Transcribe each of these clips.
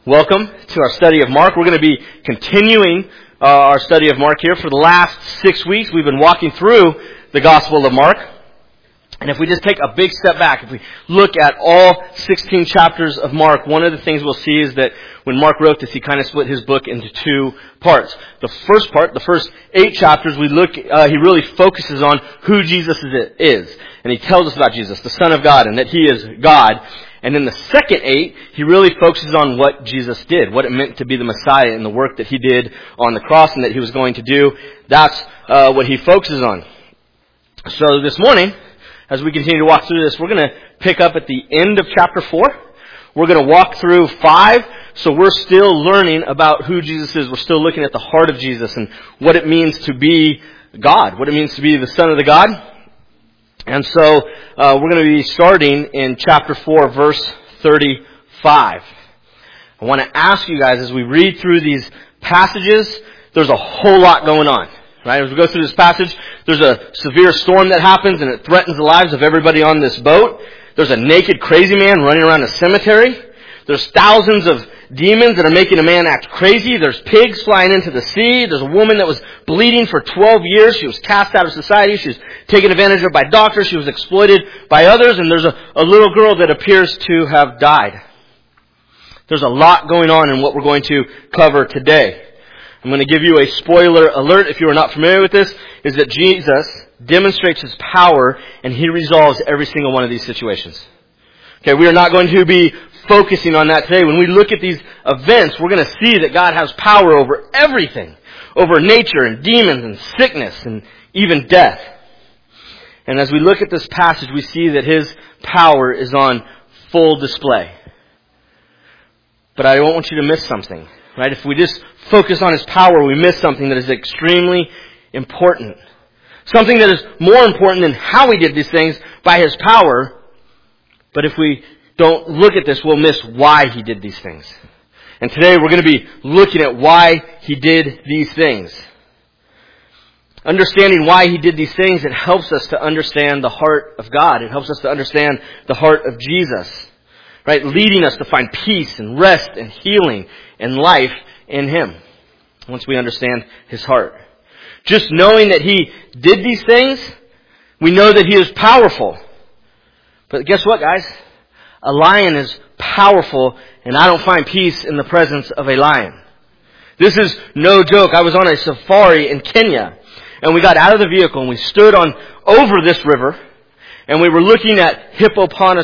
Welcome to our study of Mark. We're going to be continuing our study of Mark here. For the last 6 weeks, we've been walking through the Gospel of Mark. And if we just take a big step back, if we look at all 16 chapters of Mark, one of the things we'll see is that when Mark wrote this, he kind of split his book into two parts. The first part, the first 8 chapters, he really focuses on who Jesus is. And he tells us about Jesus, the Son of God, and that he is God. And in the second 8, he really focuses on what Jesus did, what it meant to be the Messiah and the work that he did on the cross and that he was going to do. That's what he focuses on. So this morning, as we continue to walk through this, we're going to pick up at the end of chapter 4. We're going to walk through 5. So we're still learning about who Jesus is. We're still looking at the heart of Jesus and what it means to be God, what it means to be the Son of the God. And so we're going to be starting in chapter 4, verse 35. I want to ask you guys, as we read through these passages, there's a whole lot going on. Right? As we go through this passage, there's a severe storm that happens and it threatens the lives of everybody on this boat. There's a naked crazy man running around a cemetery. There's thousands of demons that are making a man act crazy. There's pigs flying into the sea. There's a woman that was bleeding for 12 years. She was cast out of society. She was taken advantage of by doctors. She was exploited by others. And there's a little girl that appears to have died. There's a lot going on in what we're going to cover today. I'm going to give you a spoiler alert if you are not familiar with this, is that Jesus demonstrates his power and he resolves every single one of these situations. Okay, we are not going to be focusing on that today. When we look at these events, we're going to see that God has power over everything, over nature and demons and sickness and even death. And as we look at this passage, we see that his power is on full display. But I don't want you to miss something, right? If we just focus on his power, we miss something that is extremely important. Something that is more important than how he did these things by his power. But if we don't look at this, we'll miss why he did these things. And today we're going to be looking at why he did these things. Understanding why he did these things, it helps us to understand the heart of God. It helps us to understand the heart of Jesus. Right? Leading us to find peace and rest and healing and life in him. Once we understand his heart. Just knowing that he did these things, we know that he is powerful. But guess what, guys? A lion is powerful, and I don't find peace in the presence of a lion. This is no joke. I was on a safari in Kenya, and we got out of the vehicle, and we stood over this river, and we were looking at hippopotami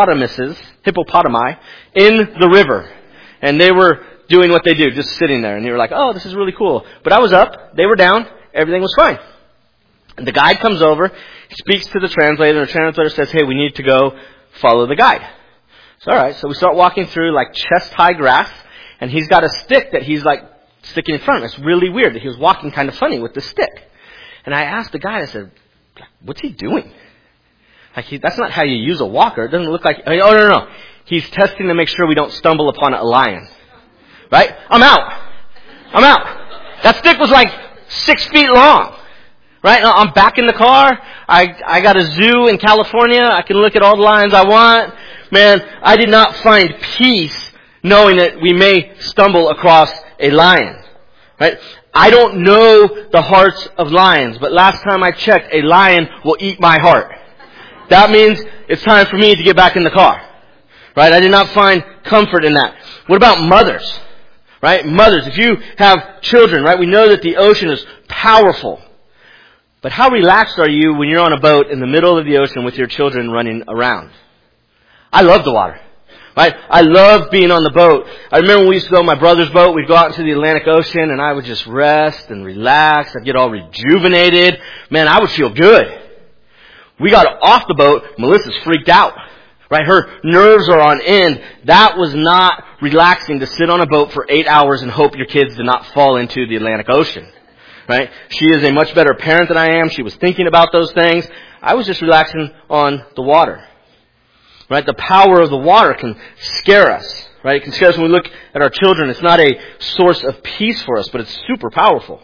in the river. And they were doing what they do, just sitting there. And they were like, oh, this is really cool. But I was up, they were down, everything was fine. And the guide comes over, speaks to the translator, and the translator says, hey, we need to go follow the guide. So alright, so we start walking through like chest-high grass, and he's got a stick that he's like sticking in front of him. It's really weird that he was walking kind of funny with the stick. And I asked the guide, I said, what's he doing? Like that's not how you use a walker. It doesn't look like, oh no. He's testing to make sure we don't stumble upon a lion. Right? I'm out. That stick was like 6 feet long. Right? I'm back in the car. I got a zoo in California. I can look at all the lions I want. Man, I did not find peace knowing that we may stumble across a lion. Right? I don't know the hearts of lions, but last time I checked, a lion will eat my heart. That means it's time for me to get back in the car. Right? I did not find comfort in that. What about mothers? Right? Mothers, if you have children, right? We know that the ocean is powerful. But how relaxed are you when you're on a boat in the middle of the ocean with your children running around? I love the water. Right? I love being on the boat. I remember when we used to go on my brother's boat, we'd go out into the Atlantic Ocean and I would just rest and relax. I'd get all rejuvenated. Man, I would feel good. We got off the boat, Melissa's freaked out. Right? Her nerves are on end. That was not relaxing to sit on a boat for 8 hours and hope your kids do not fall into the Atlantic Ocean. Right? She is a much better parent than I am. She was thinking about those things. I was just relaxing on the water. Right? The power of the water can scare us. Right? It can scare us when we look at our children. It's not a source of peace for us, but it's super powerful.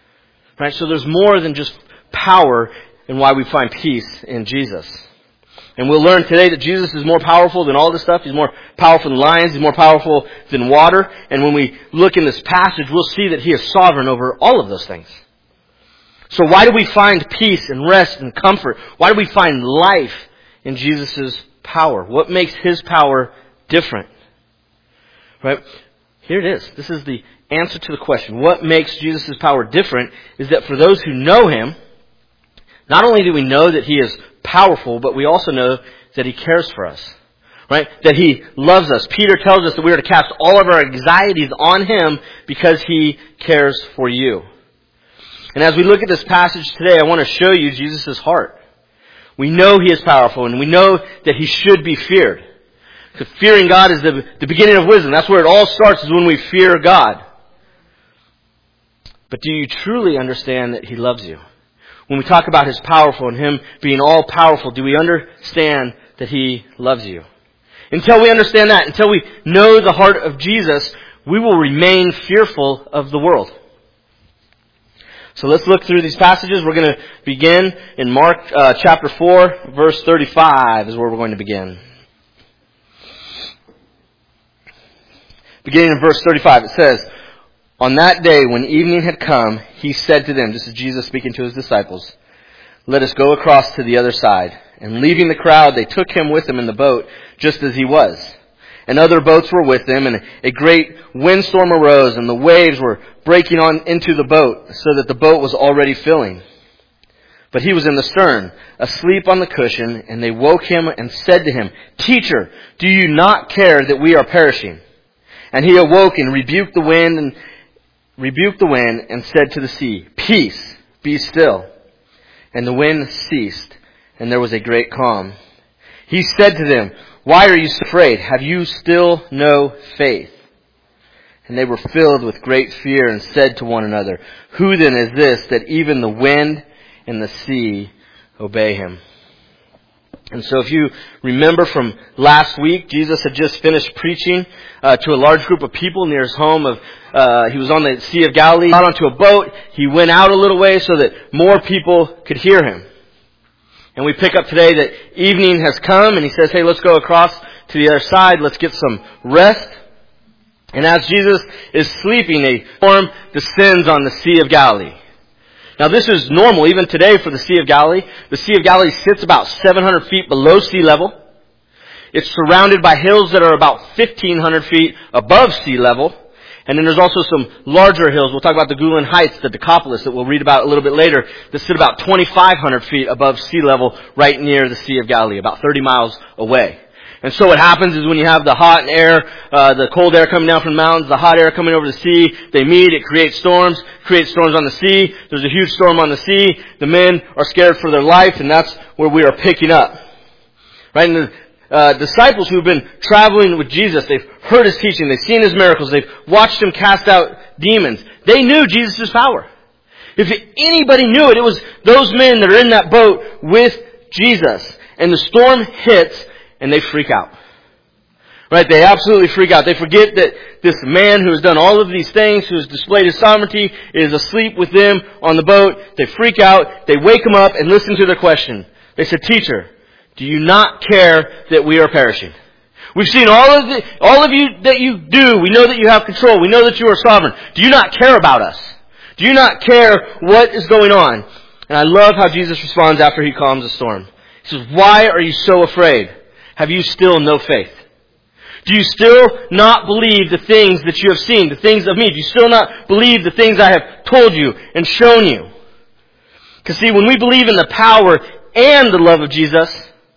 Right? So there's more than just power in why we find peace in Jesus. And we'll learn today that Jesus is more powerful than all this stuff. He's more powerful than lions. He's more powerful than water. And when we look in this passage, we'll see that He is sovereign over all of those things. So why do we find peace and rest and comfort? Why do we find life in Jesus' power? What makes His power different? Right? Here it is. This is the answer to the question. What makes Jesus' power different is that for those who know Him, not only do we know that He is powerful, but we also know that He cares for us. Right? That He loves us. Peter tells us that we are to cast all of our anxieties on Him because He cares for you. And as we look at this passage today, I want to show you Jesus' heart. We know He is powerful, and we know that He should be feared. Because fearing God is the beginning of wisdom. That's where it all starts, is when we fear God. But do you truly understand that He loves you? When we talk about His powerful and Him being all powerful, do we understand that He loves you? Until we understand that, until we know the heart of Jesus, we will remain fearful of the world. So let's look through these passages. We're going to begin in Mark chapter 4, verse 35 is where we're going to begin. Beginning in verse 35, it says, "On that day when evening had come, He said to them," this is Jesus speaking to His disciples, "Let us go across to the other side. And leaving the crowd, they took Him with them in the boat, just as He was. And other boats were with them, and a great windstorm arose, and the waves were breaking on into the boat, so that the boat was already filling. But He was in the stern, asleep on the cushion, and they woke Him and said to Him, 'Teacher, do you not care that we are perishing?' And He awoke and rebuked the wind and said to the sea, 'Peace, be still.' And the wind ceased, and there was a great calm. He said to them, 'Why are you so afraid? Have you still no faith?' And they were filled with great fear and said to one another, 'Who then is this that even the wind and the sea obey Him?'" And so if you remember from last week, Jesus had just finished preaching to a large group of people near His home. He was on the Sea of Galilee. He got onto a boat. He went out a little way so that more people could hear Him. And we pick up today that evening has come, and He says, "Hey, let's go across to the other side. Let's get some rest." And as Jesus is sleeping, a storm descends on the Sea of Galilee. Now this is normal even today for the Sea of Galilee. The Sea of Galilee sits about 700 feet below sea level. It's surrounded by hills that are about 1,500 feet above sea level. And then there's also some larger hills. We'll talk about the Golan Heights, the Decapolis, that we'll read about a little bit later, that sit about 2,500 feet above sea level right near the Sea of Galilee, about 30 miles away. And so what happens is when you have the hot air, the cold air coming down from the mountains, the hot air coming over the sea, they meet, it creates storms on the sea. There's a huge storm on the sea. The men are scared for their life, and that's where we are picking up. Right? And the disciples who have been traveling with Jesus, they've heard His teaching, they've seen His miracles, they've watched Him cast out demons. They knew Jesus' power. If anybody knew it, it was those men that are in that boat with Jesus. And the storm hits, and they freak out. Right? They absolutely freak out. They forget that this man who has done all of these things, who has displayed His sovereignty, is asleep with them on the boat. They freak out. They wake Him up and listen to their question. They said, "Teacher, do you not care that we are perishing? We've seen all of you that you do. We know that you have control. We know that you are sovereign. Do you not care about us? Do you not care what is going on?" And I love how Jesus responds after He calms the storm. He says, "Why are you so afraid? Have you still no faith? Do you still not believe the things that you have seen, the things of me? Do you still not believe the things I have told you and shown you?" Because see, when we believe in the power and the love of Jesus,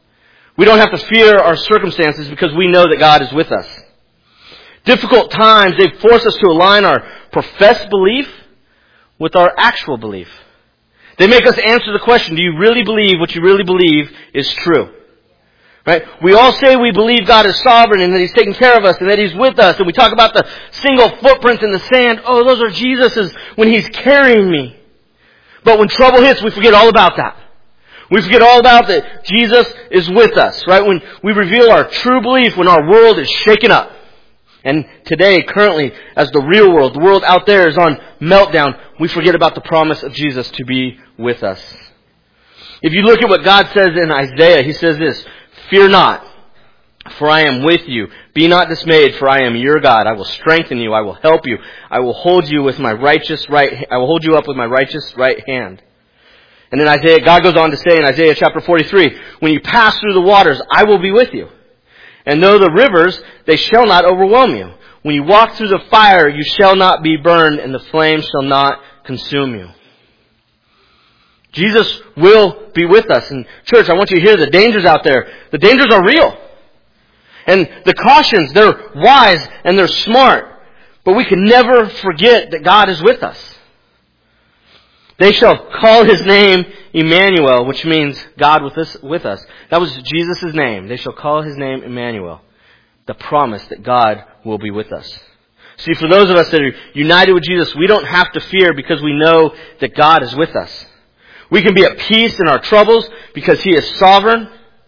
we don't have to fear our circumstances because we know that God is with us. Difficult times, they force us to align our professed belief with our actual belief. They make us answer the question, do you really believe what you really believe is true? Right? We all say we believe God is sovereign and that He's taking care of us and that He's with us. And we talk about the single footprints in the sand. Oh, those are Jesus's when He's carrying me. But when trouble hits, we forget all about that. We forget all about that Jesus is with us. Right? When we reveal our true belief, when our world is shaken up. And today, currently, as the real world, the world out there is on meltdown, we forget about the promise of Jesus to be with us. If you look at what God says in Isaiah, He says this, Fear not, for I am with you. Be not dismayed, for I am your God. I will strengthen you. I will help you. I will hold you up with my righteous right hand. And then Isaiah, God goes on to say in Isaiah chapter 43, when you pass through the waters, I will be with you. And though the rivers, they shall not overwhelm you. When you walk through the fire, you shall not be burned, and the flame shall not consume you. Jesus will be with us. And church, I want you to hear the dangers out there. The dangers are real. And the cautions, they're wise and they're smart. But we can never forget that God is with us. They shall call His name Emmanuel, which means God with us. That was Jesus' name. They shall call His name Emmanuel. The promise that God will be with us. See, for those of us that are united with Jesus, we don't have to fear because we know that God is with us. We can be at peace in our troubles because He is sovereign.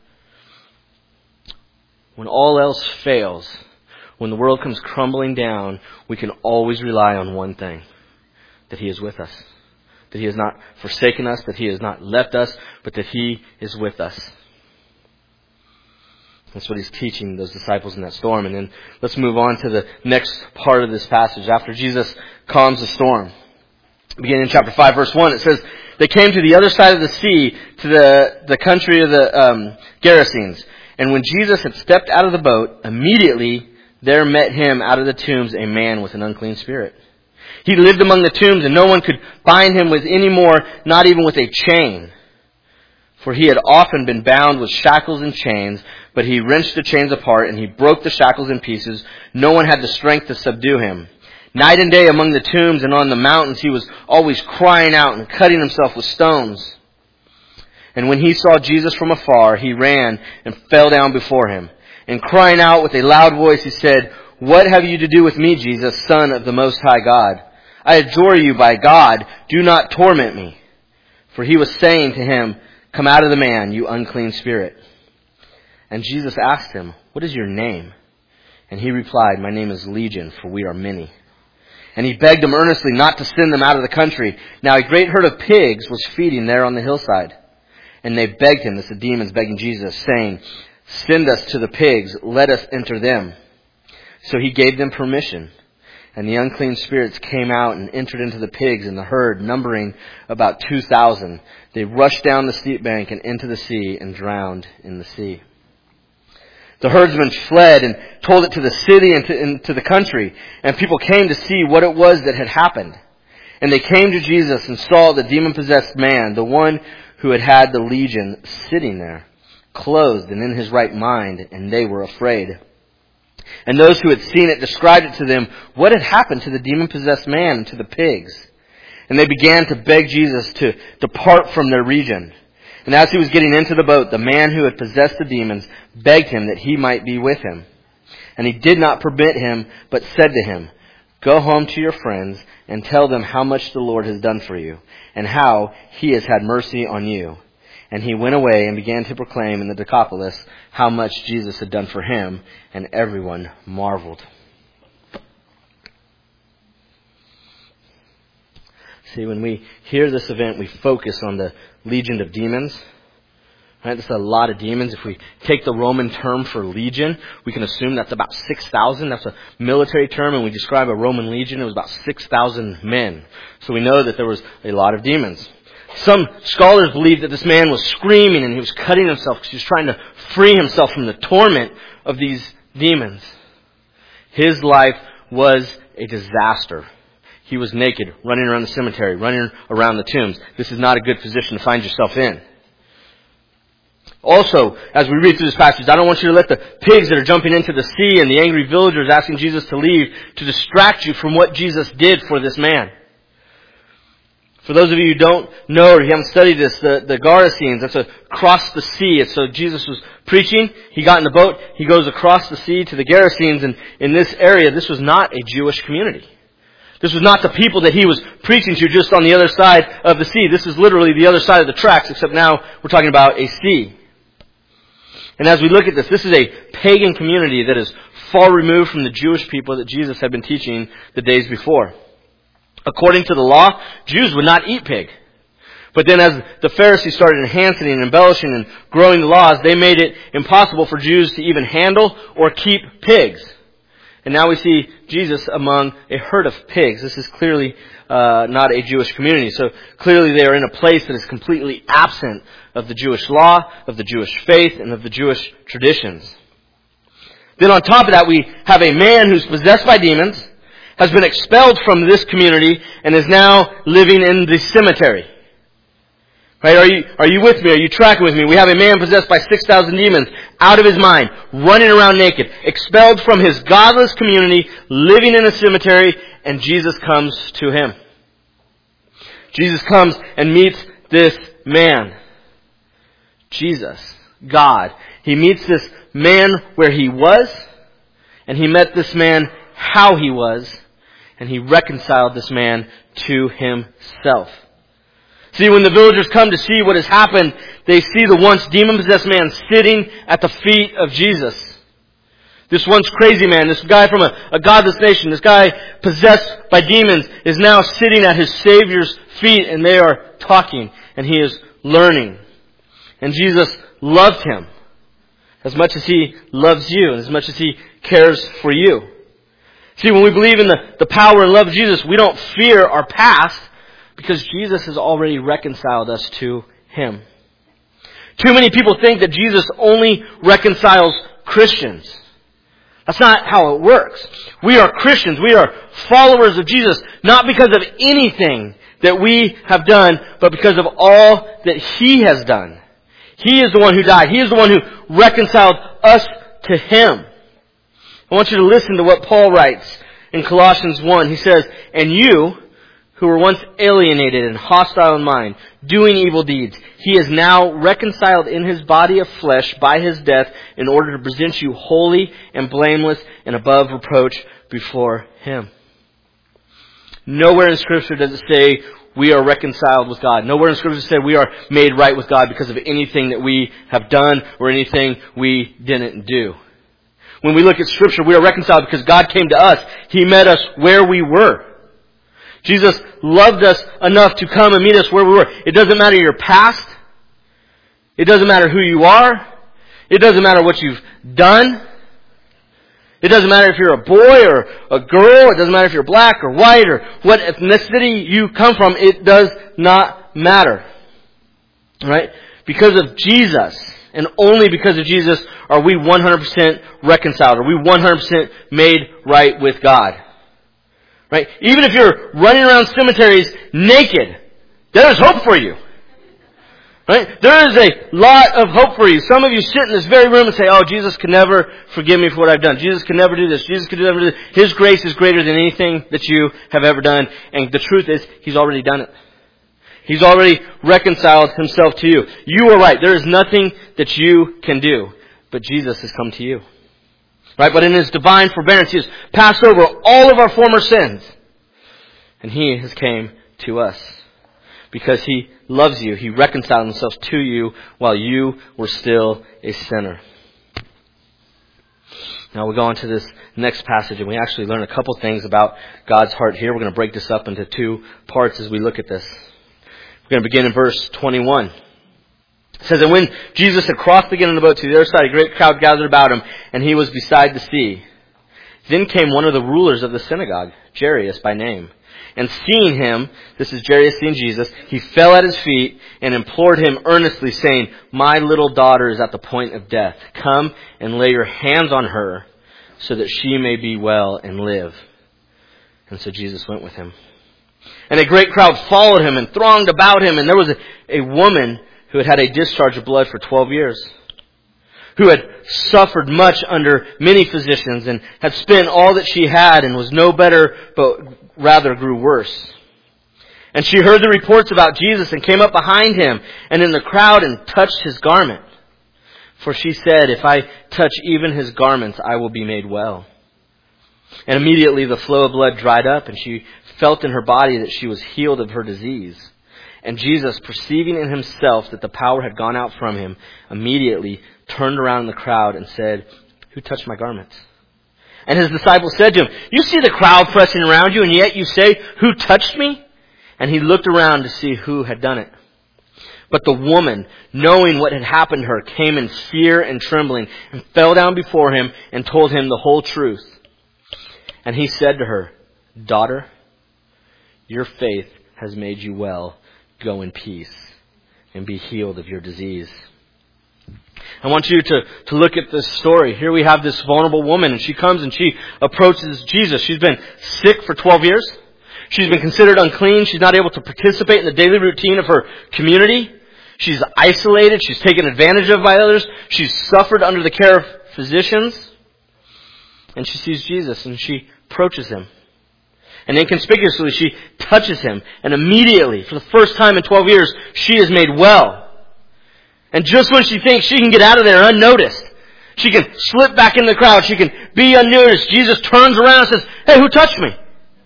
When all else fails, when the world comes crumbling down, we can always rely on one thing, that He is with us. That He has not forsaken us, that He has not left us, but that He is with us. That's what He's teaching those disciples in that storm. And then let's move on to the next part of this passage. After Jesus calms the storm. Beginning in chapter 5, verse 1, it says, they came to the other side of the sea, to the country of the Gerasenes. And when Jesus had stepped out of the boat, immediately there met Him out of the tombs a man with an unclean spirit. He lived among the tombs, and no one could bind him with any more, not even with a chain. For he had often been bound with shackles and chains, but he wrenched the chains apart, and he broke the shackles in pieces. No one had the strength to subdue him. Night and day among the tombs and on the mountains, he was always crying out and cutting himself with stones. And when he saw Jesus from afar, he ran and fell down before him. And crying out with a loud voice, he said, "What have you to do with me, Jesus, Son of the Most High God? I adjure you by God, do not torment me." For he was saying to him, "Come out of the man, you unclean spirit." And Jesus asked him, "What is your name?" And he replied, "My name is Legion, for we are many." And he begged him earnestly not to send them out of the country. Now a great herd of pigs was feeding there on the hillside. And they begged him, this is the demons begging Jesus, saying, "Send us to the pigs, let us enter them." So he gave them permission. And the unclean spirits came out and entered into the pigs, and the herd, numbering about 2,000, they rushed down the steep bank and into the sea and drowned in the sea. The herdsmen fled and told it to the city and to the country, and people came to see what it was that had happened. And they came to Jesus and saw the demon-possessed man, the one who had had the legion, sitting there, clothed and in his right mind, and they were afraid. And those who had seen it described it to them what had happened to the demon-possessed man and to the pigs. And they began to beg Jesus to depart from their region. And as he was getting into the boat, the man who had possessed the demons begged him that he might be with him. And he did not permit him, but said to him, "Go home to your friends and tell them how much the Lord has done for you, and how He has had mercy on you." And he went away and began to proclaim in the Decapolis how much Jesus had done for him, and everyone marveled. See, when we hear this event, we focus on the legion of demons. Right? That's a lot of demons. If we take the Roman term for legion, we can assume that's about 6,000. That's a military term, and we describe a Roman legion, it was about 6,000 men. So we know that there was a lot of demons. Some scholars believe that this man was screaming and he was cutting himself because he was trying to free himself from the torment of these demons. His life was a disaster. He was naked, running around the cemetery, running around the tombs. This is not a good position to find yourself in. Also, as we read through this passage, I don't want you to let the pigs that are jumping into the sea and the angry villagers asking Jesus to leave to distract you from what Jesus did for this man. For those of you who don't know or you haven't studied this, the Gerasenes, that's across the sea. It's so Jesus was preaching, he got in the boat, he goes across the sea to the Gerasenes, and in this area, this was not a Jewish community. This was not the people that he was preaching to just on the other side of the sea. This is literally the other side of the tracks, except now we're talking about a sea. And as we look at this, this is a pagan community that is far removed from the Jewish people that Jesus had been teaching the days before. According to the law, Jews would not eat pig. But then as the Pharisees started enhancing and embellishing and growing the laws, they made it impossible for Jews to even handle or keep pigs. And now we see Jesus among a herd of pigs. This is clearly not a Jewish community. So clearly they are in a place that is completely absent of the Jewish law, of the Jewish faith, and of the Jewish traditions. Then on top of that, we have a man who's possessed by demons, has been expelled from this community, and is now living in the cemetery. Right? Are you with me? Are you tracking with me? We have a man possessed by 6,000 demons, out of his mind, running around naked, expelled from his godless community, living in a cemetery, and Jesus comes to him. Jesus comes and meets this man. Jesus, God. He meets this man where he was, and he met this man how he was, and he reconciled this man to himself. See, when the villagers come to see what has happened, they see the once demon-possessed man sitting at the feet of Jesus. This once crazy man, this guy from a godless nation, this guy possessed by demons, is now sitting at his Savior's feet, and they are talking, and he is learning. And Jesus loved him as much as he loves you, and as much as he cares for you. See, when we believe in the power and love of Jesus, we don't fear our past, because Jesus has already reconciled us to him. Too many people think that Jesus only reconciles Christians. That's not how it works. We are Christians. We are followers of Jesus, not because of anything that we have done, but because of all that he has done. He is the one who died. He is the one who reconciled us to him. I want you to listen to what Paul writes in Colossians 1. He says, "And you, who were once alienated and hostile in mind, doing evil deeds, he is now reconciled in his body of flesh by his death, in order to present you holy and blameless and above reproach before him." Nowhere in Scripture does it say we are reconciled with God. Nowhere in Scripture does it say we are made right with God because of anything that we have done or anything we didn't do. When we look at Scripture, we are reconciled because God came to us. He met us where we were. Jesus loved us enough to come and meet us where we were. It doesn't matter your past. It doesn't matter who you are. It doesn't matter what you've done. It doesn't matter if you're a boy or a girl. It doesn't matter if you're black or white or what ethnicity you come from. It does not matter. Right? Because of Jesus, and only because of Jesus, are we 100% reconciled. Are we 100% made right with God. Right? Even if you're running around cemeteries naked, there is hope for you. Right? There is a lot of hope for you. Some of you sit in this very room and say, "Oh, Jesus can never forgive me for what I've done. Jesus can never do this. Jesus can never do this. His grace is greater than anything that you have ever done." And the truth is, he's already done it. He's already reconciled himself to you. You are right. There is nothing that you can do. But Jesus has come to you. Right? But in his divine forbearance, he has passed over all of our former sins. And he has came to us. Because he loves you. He reconciled himself to you while you were still a sinner. Now we go on to this next passage, and we actually learn a couple things about God's heart here. We're going to break this up into two parts as we look at this. We're going to begin in verse 21. It says, "And when Jesus had crossed again in the boat to the other side, a great crowd gathered about him, and he was beside the sea. Then came one of the rulers of the synagogue, Jairus by name. And seeing him," this is Jairus seeing Jesus, "he fell at his feet and implored him earnestly, saying, 'My little daughter is at the point of death. Come and lay your hands on her, so that she may be well and live.' And so Jesus went with him. And a great crowd followed him and thronged about him. And there was a woman who had had a discharge of blood for 12 years, who had suffered much under many physicians, and had spent all that she had, and was no better, but rather grew worse. And she heard the reports about Jesus, and came up behind him and in the crowd, and touched his garment. For she said, 'If I touch even his garments, I will be made well.' And immediately the flow of blood dried up, and she felt in her body that she was healed of her disease. And Jesus, perceiving in himself that the power had gone out from him, immediately turned around in the crowd and said, 'Who touched my garments?' And his disciples said to him, 'You see the crowd pressing around you, and yet you say, "Who touched me?" And he looked around to see who had done it. But the woman, knowing what had happened to her, came in fear and trembling and fell down before him and told him the whole truth. And he said to her, "Daughter, your faith has made you well. Go in peace and be healed of your disease." I want you to look at this story. Here we have this vulnerable woman, and she comes and she approaches Jesus. She's been sick for 12 years. She's been considered unclean. She's not able to participate in the daily routine of her community. She's isolated. She's taken advantage of by others. She's suffered under the care of physicians. And she sees Jesus and she approaches him. And inconspicuously she touches him. And immediately, for the first time in 12 years, she is made well. And just when she thinks she can get out of there unnoticed, she can slip back in the crowd, she can be unnoticed, Jesus turns around and says, "Hey, who touched me?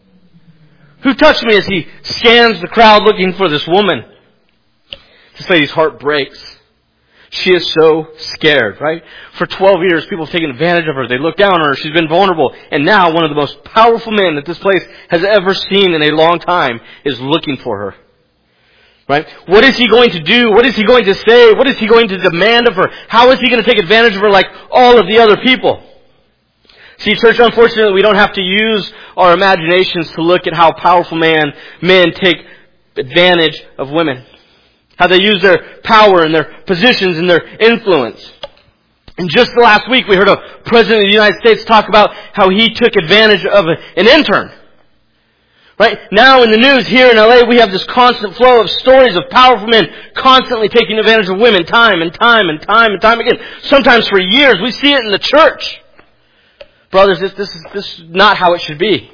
Who touched me?" as he scans the crowd looking for this woman. This lady's heart breaks. She is so scared, right? For 12 years, people have taken advantage of her. They look down on her. She's been vulnerable. And now one of the most powerful men that this place has ever seen in a long time is looking for her. Right? What is he going to do? What is he going to say? What is he going to demand of her? How is he going to take advantage of her like all of the other people? See, church, unfortunately, we don't have to use our imaginations to look at how powerful men take advantage of women. How they use their power and their positions and their influence. And just last week, we heard a president of the United States talk about how he took advantage of an intern. Right? Now in the news here in LA, we have this constant flow of stories of powerful men constantly taking advantage of women time and time and time and time again. Sometimes for years. We see it in the church. Brothers, this is not how it should be.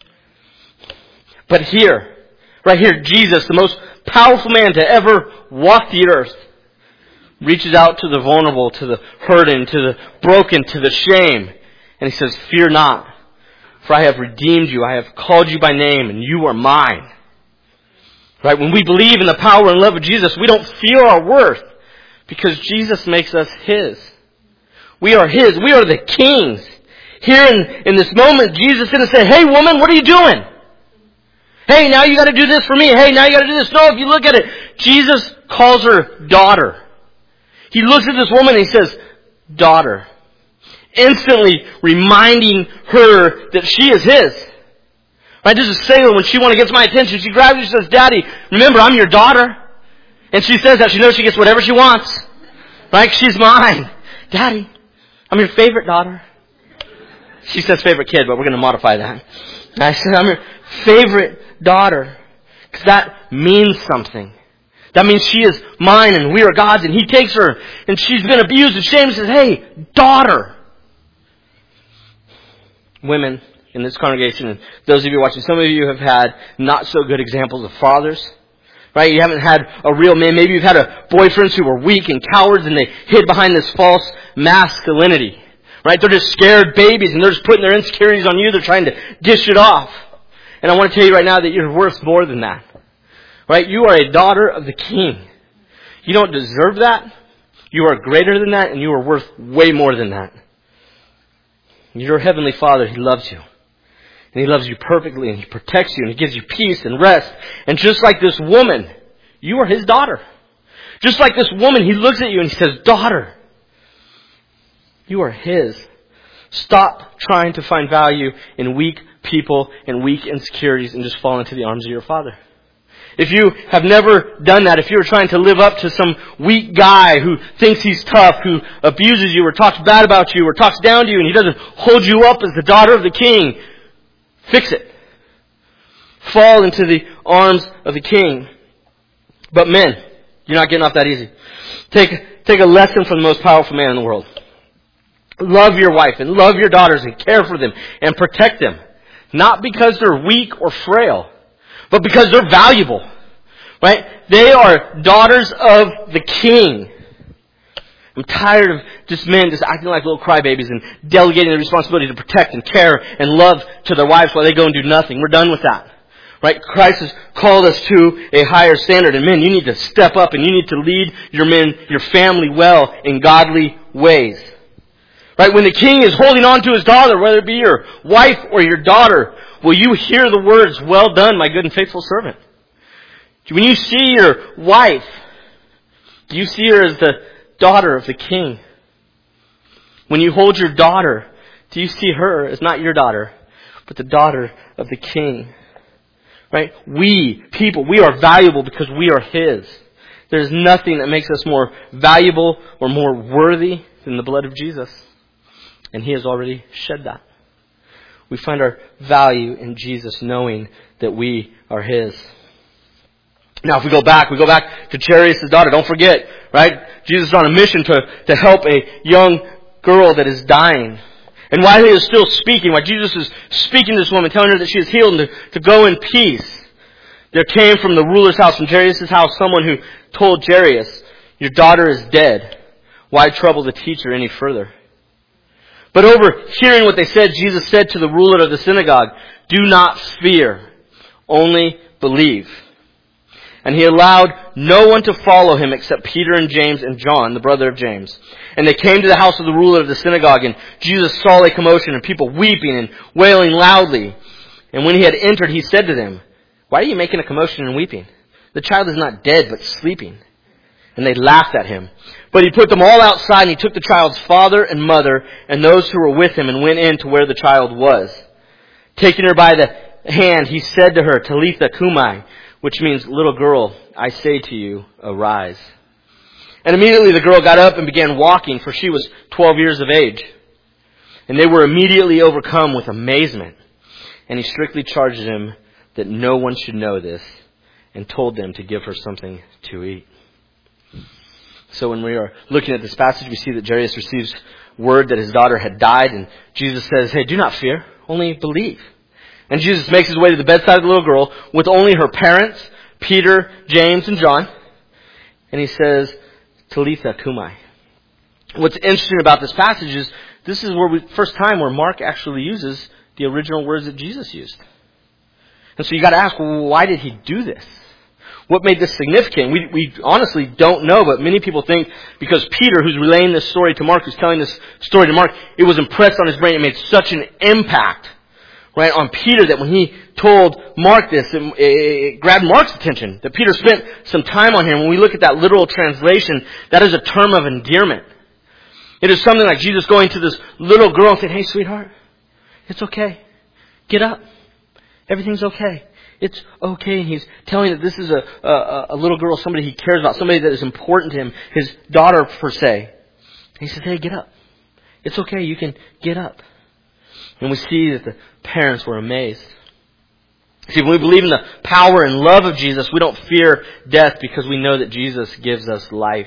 But here, right here, Jesus, the most powerful man to ever walk the earth, reaches out to the vulnerable, to the hurting, to the broken, to the shame. And he says, "Fear not. For I have redeemed you. I have called you by name, and you are mine." Right? When we believe in the power and love of Jesus, we don't fear our worth because Jesus makes us His. We are His. We are the kings. Here in this moment, Jesus didn't say, "Hey woman, what are you doing? Hey, now you got to do this for me. Hey, now you got to do this." No, if you look at it, Jesus calls her daughter. He looks at this woman and he says, "Daughter." Instantly reminding her that she is His. Right? This is Sailor when she gets my attention. She grabs me and says, "Daddy, remember, I'm your daughter." And she says that. She knows she gets whatever she wants. Right? She's mine. "Daddy, I'm your favorite daughter." She says favorite kid, but we're going to modify that. I said, "I'm your favorite daughter." Because that means something. That means she is mine and we are God's. And He takes her and she's been abused and shamed and says, "Hey, daughter." Women in this congregation, and those of you watching, some of you have had not so good examples of fathers. Right? You haven't had a real man. Maybe you've had boyfriends who were weak and cowards and they hid behind this false masculinity. Right? They're just scared babies and they're just putting their insecurities on you. They're trying to dish it off. And I want to tell you right now that you're worth more than that. Right? You are a daughter of the King. You don't deserve that. You are greater than that and you are worth way more than that. Your Heavenly Father, He loves you. And He loves you perfectly and He protects you and He gives you peace and rest. And just like this woman, you are His daughter. Just like this woman, He looks at you and He says, "Daughter, you are His." Stop trying to find value in weak people and weak insecurities and just fall into the arms of your Father. If you have never done that, if you're trying to live up to some weak guy who thinks he's tough, who abuses you or talks bad about you or talks down to you and he doesn't hold you up as the daughter of the King, fix it. Fall into the arms of the King. But men, you're not getting off that easy. Take a lesson from the most powerful man in the world. Love your wife and love your daughters and care for them and protect them. Not because they're weak or frail, but because they're valuable. Right? They are daughters of the King. I'm tired of just men just acting like little crybabies and delegating the responsibility to protect and care and love to their wives while they go and do nothing. We're done with that. Right? Christ has called us to a higher standard. And men, you need to step up and you need to lead your family well in godly ways. Right? When the King is holding on to His daughter, whether it be your wife or your daughter, will you hear the words, "Well done, my good and faithful servant"? When you see your wife Do you see her as the daughter of the king? When you hold your daughter, do you see her as not your daughter, but the daughter of the king? Right? We are valuable because we are His. There's nothing that makes us more valuable or more worthy than the blood of Jesus. And He has already shed that. We find our value in Jesus knowing that we are His. Now if we go back to Jairus' daughter. Don't forget, right? Jesus is on a mission to help a young girl that is dying. And while He is still speaking, while Jesus is speaking to this woman, telling her that she is healed and to go in peace, there came from the ruler's house, from Jairus' house, someone who told Jairus, "Your daughter is dead. Why trouble the teacher any further?" But overhearing what they said, Jesus said to the ruler of the synagogue, "Do not fear, only believe." And He allowed no one to follow Him except Peter and James and John, the brother of James. And they came to the house of the ruler of the synagogue, and Jesus saw a commotion and people weeping and wailing loudly. And when He had entered, He said to them, "Why are you making a commotion and weeping? The child is not dead, but sleeping." And they laughed at Him. But He put them all outside, and He took the child's father and mother and those who were with Him and went in to where the child was. Taking her by the hand, He said to her, "Talitha cumi," which means, "Little girl, I say to you, arise." And immediately the girl got up and began walking, for she was 12 years of age. And they were immediately overcome with amazement. And He strictly charged them that no one should know this, and told them to give her something to eat. So when we are looking at this passage, we see that Jairus receives word that his daughter had died, and Jesus says, "Hey, do not fear, only believe." And Jesus makes His way to the bedside of the little girl with only her parents, Peter, James, and John. And He says, "Talitha cumi." What's interesting about this passage is this is first time where Mark actually uses the original words that Jesus used. And so you got to ask, well, why did He do this? What made this significant? We honestly don't know, but many people think because Peter, who's relaying this story to Mark, who's telling this story to Mark, it was impressed on his brain. It made such an impact, right, on Peter that when he told Mark this, it grabbed Mark's attention. That Peter spent some time on him. When we look at that literal translation, that is a term of endearment. It is something like Jesus going to this little girl and saying, "Hey, sweetheart, it's okay. Get up. Everything's okay. It's okay." And He's telling that this is a little girl, somebody He cares about, somebody that is important to Him, His daughter per se. And He says, "Hey, get up. It's okay. You can get up." And we see that the parents were amazed. See, when we believe in the power and love of Jesus, we don't fear death because we know that Jesus gives us life.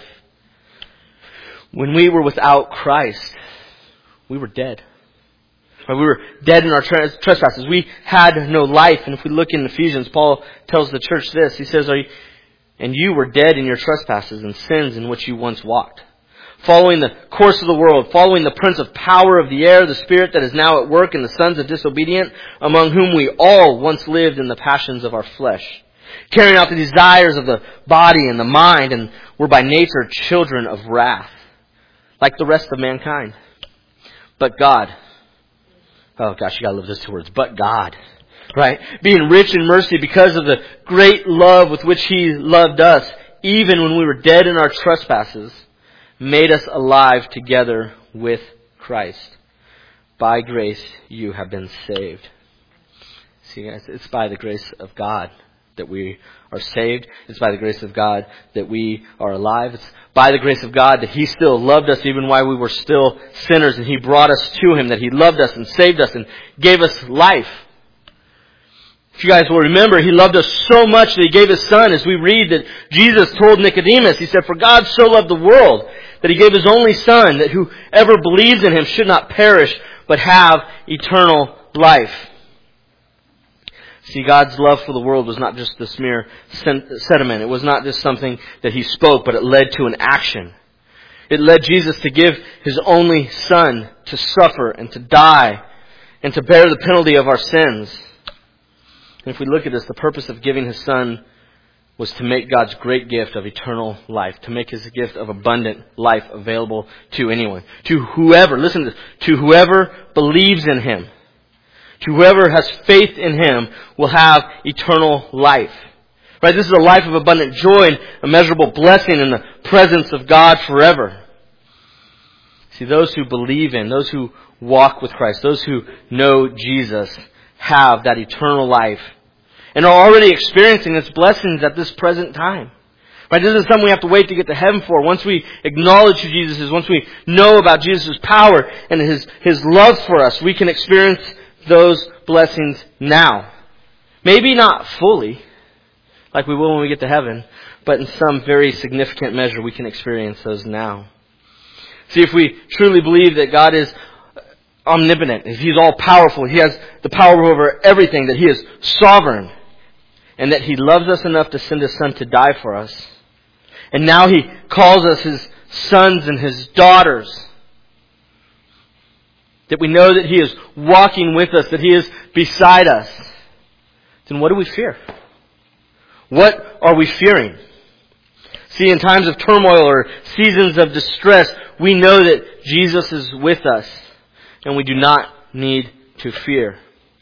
When we were without Christ, we were dead. We were dead in our trespasses. We had no life. And if we look in Ephesians, Paul tells the church this. He says, "And you were dead in your trespasses and sins in which you once walked, following the course of the world, following the prince of power of the air, the spirit that is now at work in the sons of disobedience, among whom we all once lived in the passions of our flesh, carrying out the desires of the body and the mind, and were by nature children of wrath, like the rest of mankind. But God," oh gosh, you gotta love those two words. But God, right? "Being rich in mercy because of the great love with which He loved us, even when we were dead in our trespasses, made us alive together with Christ. By grace you have been saved." See guys, it's by the grace of God that we are saved. It's by the grace of God that we are alive. It's by the grace of God that He still loved us even while we were still sinners, and He brought us to Him, that He loved us and saved us and gave us life. If you guys will remember, He loved us so much that He gave His Son. As we read that Jesus told Nicodemus, He said, "For God so loved the world that He gave His only Son, that whoever believes in Him should not perish, but have eternal life." See, God's love for the world was not just this mere sentiment. It was not just something that He spoke, but it led to an action. It led Jesus to give His only Son to suffer and to die and to bear the penalty of our sins. And if we look at this, the purpose of giving His Son was to make God's great gift of eternal life, to make His gift of abundant life available to anyone. To whoever, listen to this, to whoever believes in Him. To whoever has faith in Him will have eternal life. Right? This is a life of abundant joy and immeasurable blessing in the presence of God forever. See, those who believe in, those who walk with Christ, those who know Jesus have that eternal life and are already experiencing its blessings at this present time. Right? This isn't something we have to wait to get to heaven for. Once we acknowledge who Jesus is, once we know about Jesus' power and His love for us, we can experience those blessings now. Maybe not fully, like we will when we get to heaven, but in some very significant measure we can experience those now. See, if we truly believe that God is omnipotent, if He's all-powerful, He has the power over everything, that He is sovereign, and that He loves us enough to send His Son to die for us, and now He calls us His sons and His daughters, that we know that He is walking with us, that He is beside us, then what do we fear? What are we fearing? See, in times of turmoil or seasons of distress, we know that Jesus is with us, and we do not need to fear.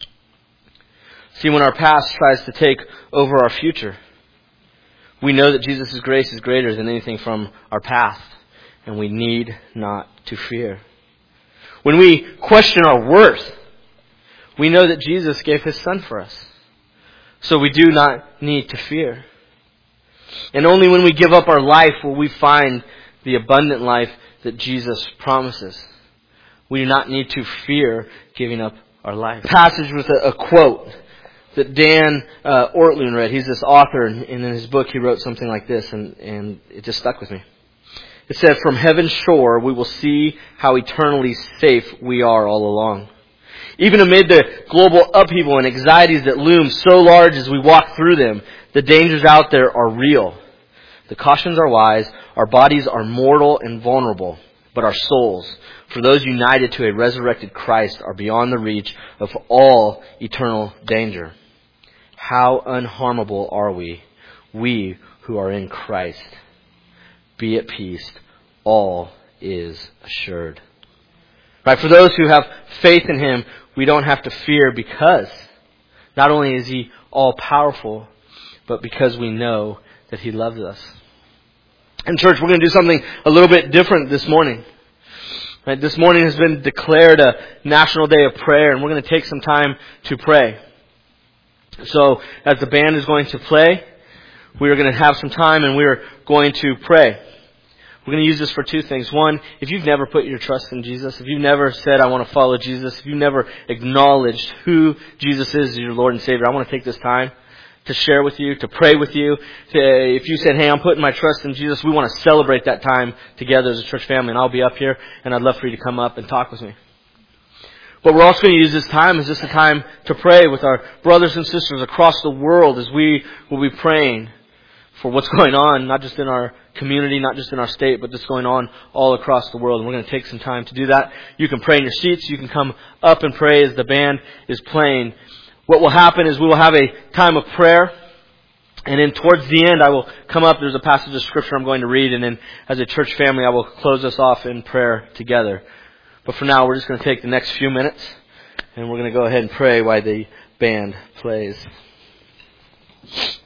See, when our past tries to take over our future, we know that Jesus' grace is greater than anything from our past, and we need not to fear. When we question our worth, we know that Jesus gave His Son for us, so we do not need to fear. And only when we give up our life will we find the abundant life that Jesus promises. We do not need to fear giving up our life. Passage with a quote that Dan Ortlund read. He's this author, and in his book he wrote something like this, and it just stuck with me. It said, "From heaven's shore we will see how eternally safe we are all along. Even amid the global upheaval and anxieties that loom so large as we walk through them, the dangers out there are real. The cautions are wise. Our bodies are mortal and vulnerable, but our souls, for those united to a resurrected Christ, are beyond the reach of all eternal danger. How unharmable are we who are in Christ? Be at peace. All is assured." Right? For those who have faith in Him, we don't have to fear, because not only is He all-powerful, but because we know that He loves us. In church, we're going to do something a little bit different this morning. Right? This morning has been declared a National Day of Prayer, and we're going to take some time to pray. So, as the band is going to play, we are going to have some time and we are going to pray. We're going to use this for two things. One, if you've never put your trust in Jesus, if you've never said, "I want to follow Jesus," if you've never acknowledged who Jesus is as your Lord and Savior, I want to take this time to share with you, to pray with you. If you said, "Hey, I'm putting my trust in Jesus," we want to celebrate that time together as a church family, and I'll be up here, and I'd love for you to come up and talk with me. But we're also going to use this time as just a time to pray with our brothers and sisters across the world, as we will be praying for what's going on, not just in our community, not just in our state, but just going on all across the world. And we're going to take some time to do that. You can pray in your seats. You can come up and pray as the band is playing. What will happen is we will have a time of prayer. And then towards the end, I will come up. There's a passage of Scripture I'm going to read. And then as a church family, I will close us off in prayer together. But for now, we're just going to take the next few minutes, and we're going to go ahead and pray while the band plays.